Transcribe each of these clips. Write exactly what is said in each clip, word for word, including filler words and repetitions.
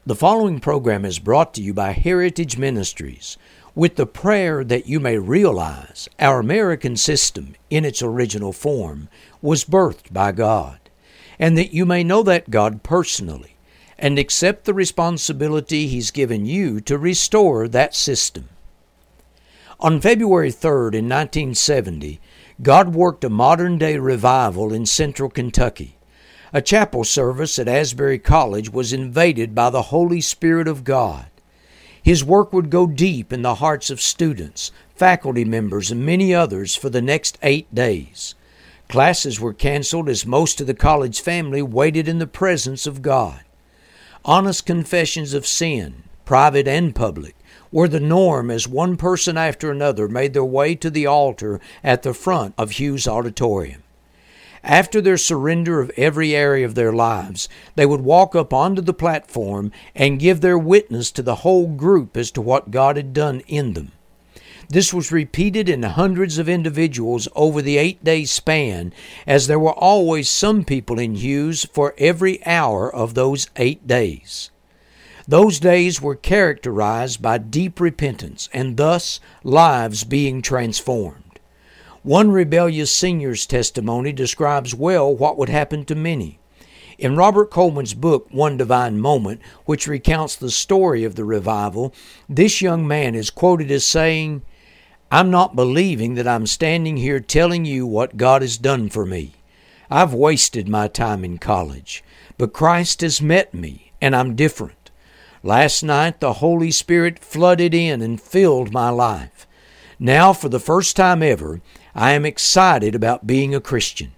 The following program is brought to you by Heritage Ministries with the prayer that you may realize our American system in its original form was birthed by God, and that you may know that God personally and accept the responsibility He's given you to restore that system. On February third in nineteen seventy, God worked a modern-day revival in central Kentucky. A chapel service at Asbury College was invaded by the Holy Spirit of God. His work would go deep in the hearts of students, faculty members, and many others for the next eight days. Classes were canceled as most of the college family waited in the presence of God. Honest confessions of sin, private and public, were the norm as one person after another made their way to the altar at the front of Hughes Auditorium. After their surrender of every area of their lives, they would walk up onto the platform and give their witness to the whole group as to what God had done in them. This was repeated in hundreds of individuals over the eight-day span, as there were always some people in Hughes for every hour of those eight days. Those days were characterized by deep repentance and thus lives being transformed. One rebellious senior's testimony describes well what would happen to many. In Robert Coleman's book, One Divine Moment, which recounts the story of the revival, this young man is quoted as saying, "I'm not believing that I'm standing here telling you what God has done for me. I've wasted my time in college, but Christ has met me, and I'm different. Last night, the Holy Spirit flooded in and filled my life. Now, for the first time ever, I am excited about being a Christian."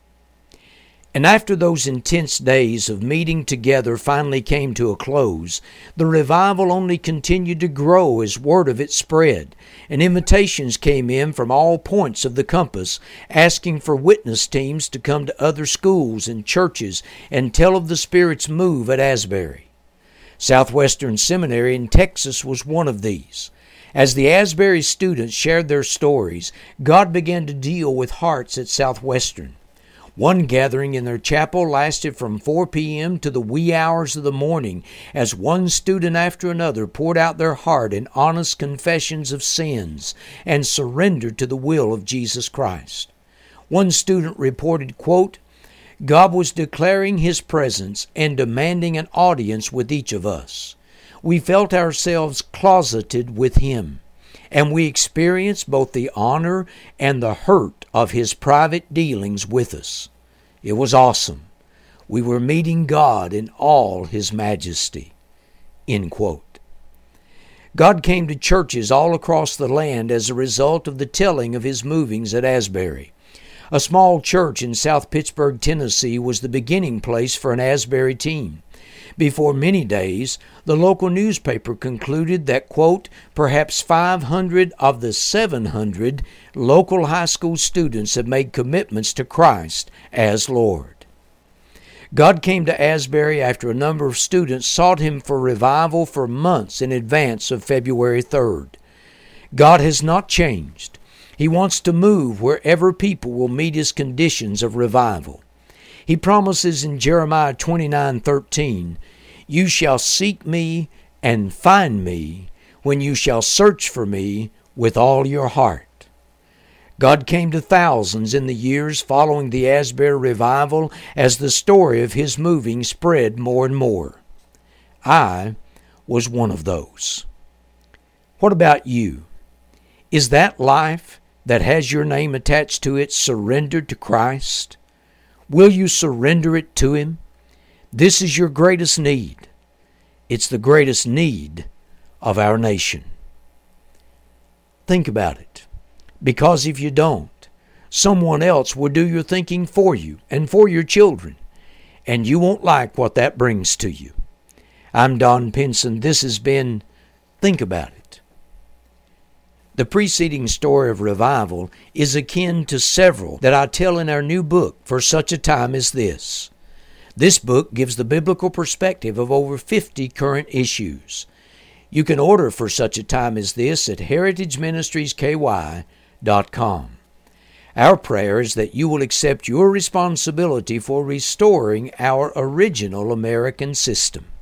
And after those intense days of meeting together finally came to a close, the revival only continued to grow as word of it spread, and invitations came in from all points of the compass, asking for witness teams to come to other schools and churches and tell of the Spirit's move at Asbury. Southwestern Seminary in Texas was one of these. As the Asbury students shared their stories, God began to deal with hearts at Southwestern. One gathering in their chapel lasted from four p.m. to the wee hours of the morning as one student after another poured out their heart in honest confessions of sins and surrendered to the will of Jesus Christ. One student reported, quote, "God was declaring His presence and demanding an audience with each of us. We felt ourselves closeted with Him, and we experienced both the honor and the hurt of His private dealings with us. It was awesome. We were meeting God in all His majesty." End quote. God came to churches all across the land as a result of the telling of His movings at Asbury. A small church in South Pittsburgh, Tennessee was the beginning place for an Asbury team. Before many days, the local newspaper concluded that, quote, perhaps five hundred of the seven hundred local high school students have made commitments to Christ as Lord. God came to Asbury after a number of students sought Him for revival for months in advance of February third. God has not changed. He wants to move wherever people will meet His conditions of revival. He promises in Jeremiah twenty-nine thirteen, "You shall seek me and find me when you shall search for me with all your heart." God came to thousands in the years following the Asbury revival as the story of His moving spread more and more. I was one of those. What about you? Is that life that has your name attached to it surrendered to Christ? Will you surrender it to Him? This is your greatest need. It's the greatest need of our nation. Think about it. Because if you don't, someone else will do your thinking for you and for your children, and you won't like what that brings to you. I'm Don Pinson. This has been Think About It. The preceding story of revival is akin to several that I tell in our new book, For Such a Time as This. This book gives the biblical perspective of over fifty current issues. You can order For Such a Time as This at heritage ministries k y dot com. Our prayer is that you will accept your responsibility for restoring our original American system.